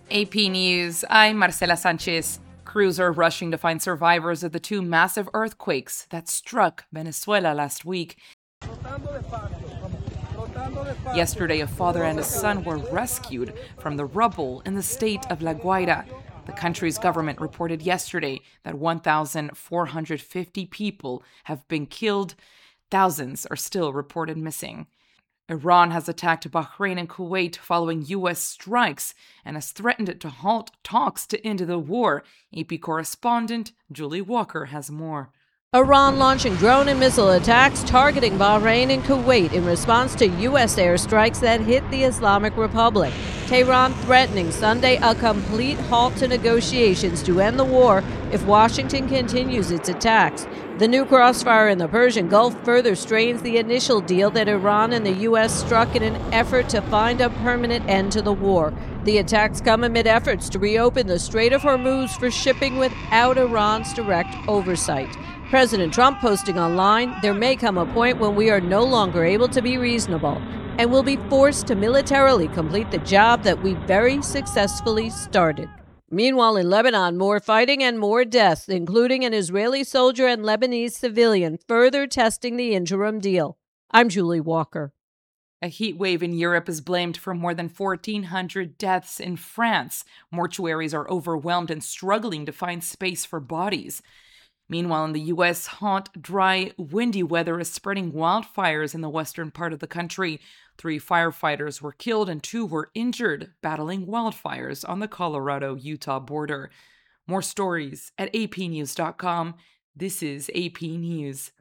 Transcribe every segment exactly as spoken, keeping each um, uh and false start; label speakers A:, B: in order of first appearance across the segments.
A: A P News, I'm Marcela Sanchez. Crews are rushing to find survivors of the two massive earthquakes that struck Venezuela last week. Yesterday, a father and a son were rescued from the rubble in the state of La Guaira. The country's government reported yesterday that one thousand four hundred fifty people have been killed. Thousands are still reported missing. Iran has attacked Bahrain and Kuwait following U S strikes and has threatened to halt talks to end the war. A P correspondent Julie Walker has more.
B: Iran launching drone and missile attacks targeting Bahrain and Kuwait in response to U S airstrikes that hit the Islamic Republic. Tehran threatening Sunday a complete halt to negotiations to end the war if Washington continues its attacks. The new crossfire in the Persian Gulf further strains the initial deal that Iran and the U S struck in an effort to find a permanent end to the war. The attacks come amid efforts to reopen the Strait of Hormuz for shipping without Iran's direct oversight. President Trump posting online, "There may come a point when we are no longer able to be reasonable and will be forced to militarily complete the job that we very successfully started." Meanwhile, in Lebanon, more fighting and more deaths, including an Israeli soldier and Lebanese civilian, further testing the interim deal. I'm Julie Walker.
A: A heat wave in Europe is blamed for more than fourteen hundred deaths in France. Mortuaries are overwhelmed and struggling to find space for bodies. Meanwhile, in the U S, hot, dry, windy weather is spreading wildfires in the western part of the country. Three firefighters were killed and two were injured battling wildfires on the Colorado-Utah border. More stories at A P news dot com. This is A P News.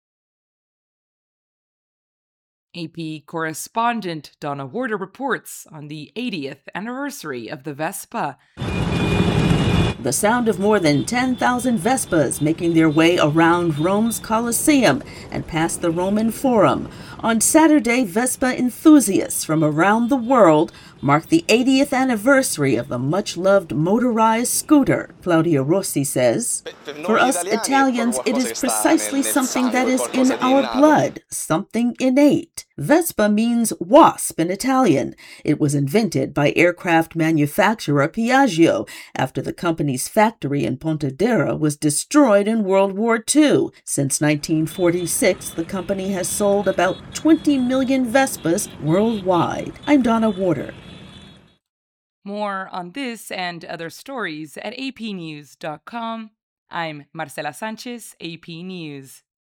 A: A P correspondent Donna Warder reports on the eightieth anniversary of the Vespa.
C: The sound of more than ten thousand Vespas making their way around Rome's Colosseum and past the Roman Forum. On Saturday, Vespa enthusiasts from around the world marked the eightieth anniversary of the much-loved motorized scooter. Claudia Rossi says, "For us Italians, it is precisely something that is in our blood, something innate. Vespa means wasp in Italian. It was invented by aircraft manufacturer Piaggio after the company's factory in Pontedera was destroyed in World War Two. Since nineteen forty-six, the company has sold about twenty million Vespas worldwide." I'm Donna Warder.
A: More on this and other stories at A P news dot com. I'm Marcela Sanchez, A P News.